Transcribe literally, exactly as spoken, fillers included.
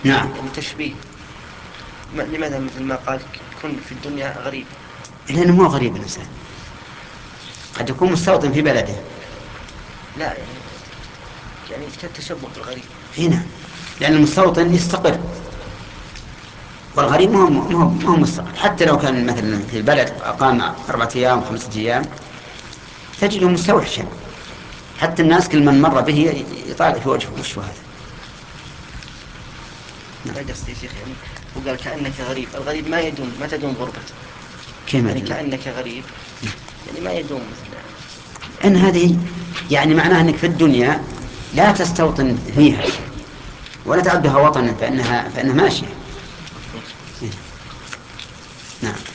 نعم. يعني تشبيه. لماذا مثل ما قال كن في الدنيا غريب؟ لأنه مو غريب الإنسان، قد يكون مستوطن في بلده. لا يعني يعني التشبه بالغريب. هنا لأن المستوطن يستقر، والغريب ما هو ما هو ما هو مستقر. حتى لو كان مثلا في البلد أقام أربعة أيام خمسة أيام تجده مستوحشا، حتى الناس كل من مر به يطالع في وجهه وش هذا. نعم. ما قصدي يا شيخ، يعني هو قال كأنك غريب، الغريب ما يدوم، ما تدوم غربته. كما يعني تدوم. كأنك غريب يعني ما يدوم مثل. أن هذه يعني معناها أنك في الدنيا لا تستوطن فيها ولا تعدها وطنا، فإنها فإنها ماشية. نعم.